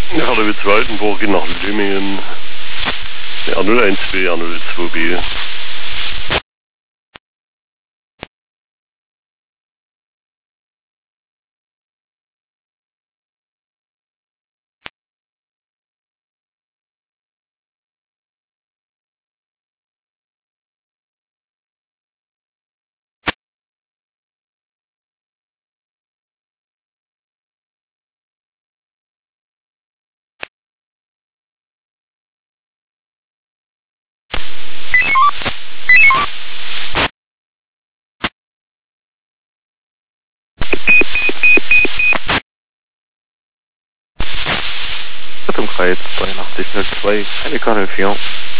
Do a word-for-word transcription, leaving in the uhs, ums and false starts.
Ja, hallo, wir zweiten Woche nach Lümmingen. Ja, null eins zwei, ja, null zwei B. Zum Kreis zweiundachtzig null zwei, eine K null vier.